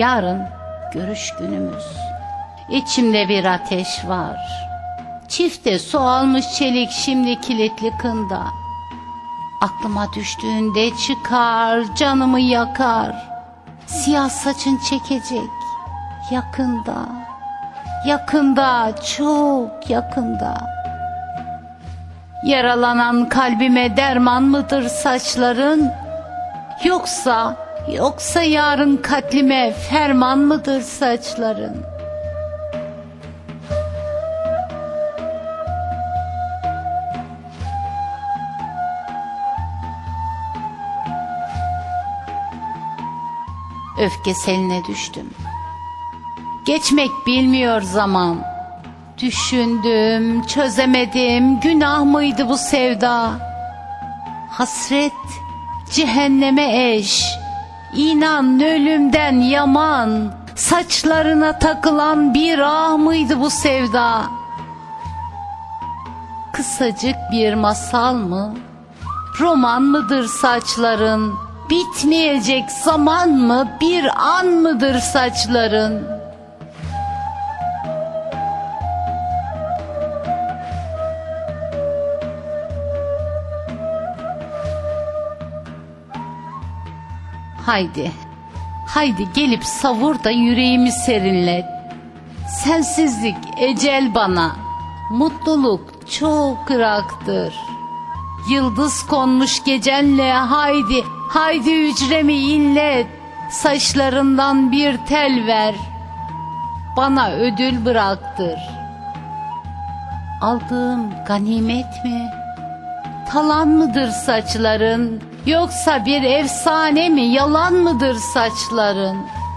Yarın görüş günümüz. İçimde bir ateş var. Çifte su almış çelik şimdi kilitli kında. Aklıma düştüğünde çıkar, canımı yakar. Siyah saçın çekecek yakında. Yakında, çok yakında. Yaralanan kalbime derman mıdır saçların? Yoksa yarın katlime ferman mıdır saçların? Öfke seline düştüm. Geçmek bilmiyor zaman. Düşündüm, çözemedim, günah mıydı bu sevda? Hasret, cehenneme eş, inan ölümden yaman, saçlarına takılan bir ah mıydı bu sevda? Kısacık bir masal mı, roman mıdır saçların? Bitmeyecek zaman mı, bir an mıdır saçların? Haydi gelip savur da yüreğimi serinlet. Sensizlik ecel bana, mutluluk çok ıraktır. Yıldız konmuş gecenle haydi hücremi inlet. Saçlarından bir tel ver, bana ödül bıraktır. Aldığım ganimet mi, talan mıdır saçların? Yoksa bir efsane mi, yalan mıdır saçların?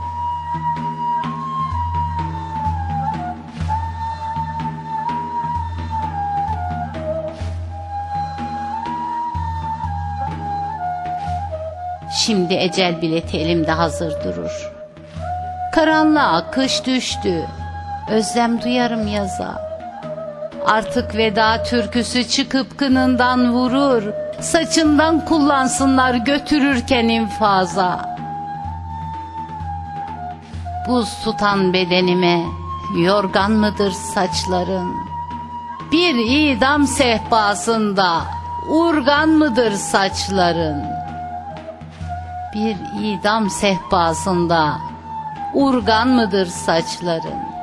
Şimdi ecel bileti elimde hazır durur. Karanlığa kış düştü, özlem duyarım yaza. Artık veda türküsü çıkıp kınından vurur. Saçından kullansınlar götürürken infaza. Buz tutan bedenime yorgan mıdır saçların? Bir idam sehpasında urgan mıdır saçların? Bir idam sehpasında urgan mıdır saçların?